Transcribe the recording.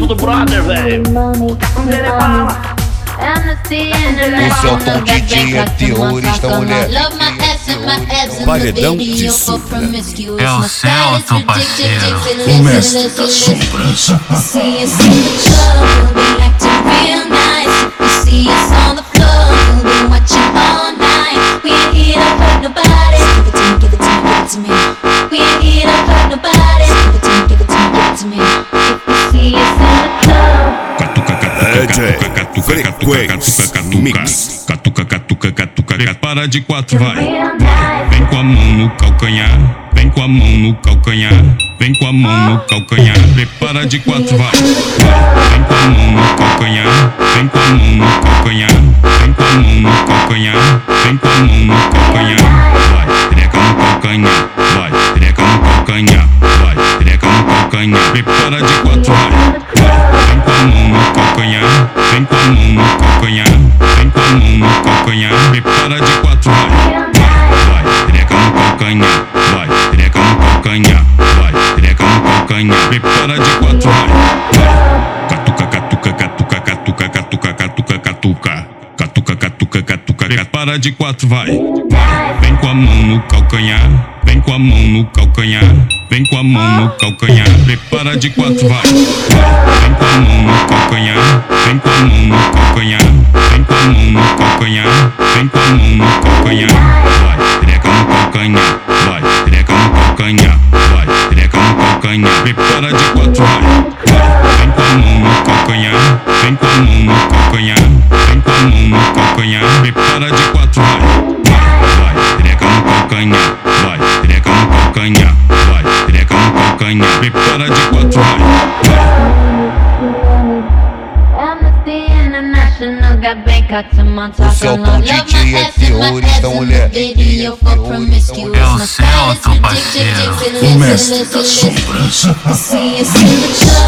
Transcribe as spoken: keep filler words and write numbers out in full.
tudo brother, velho. Esse é o Tom D J, é terrorista, mulher. Paredão de sombra. É o Celto, parceiro. O mestre das sombras. Frequência Mix. Catuca, catuca, catuca, prepara de quatro, vai, vai. Vem com a mão no calcanhar, vem com a mão no calcanhar, vem com a mão no calcanhar, prepara de quatro, vai, vai. Vem com a mão no calcanhar, vem com a mão no calcanhar, vem com a mão no calcanhar, vem com a mão no calcanhar, vai, treca no calcanhar, vai, treca no calcanhar, vai, treca no calcanhar, prepara de quatro, vai, vai. Vem com a mão no calcanhar, vem com a mão no calcanhar, vem com a mão no calcanhar, prepara de quatro, vai, vai, vai, treca no calcanhar, vai, treca no calcanhar, vai, treca no calcanhar, prepara de quatro, vai, vai, catuca, catuca, catuca, catuca, catuca, catuca, catuca, catuca, catuca, catuca, prepara de quatro, vai, vai, vem com a mão no calcanhar, vem com a mão no calcanhar, vem com a mão no calcanhar, prepara de quatro, vai, vai, vem com a mão no calcanhar, vem com a mão no calcanhar, vem com a mão no calcanhar, vem com a mão no calcanhar, vai, treca no calcanhar, vai, treca no calcanhar, vai, treca no calcanhar, prepara de quatro, vai, vai, vem com a mão no calcanhar, vem com a mão no calcanhar, vem com a mão no calcanhar, prepara de quatro, vai, vai, vai, treca no calcanhar, vai, treca no calcanhar, vai, treca no calcanhar, prepara de quatro, vai, vai. Esse é o Tom D J, é terrorista, mulher. É o Celto, parceiro. O mestre das sombras.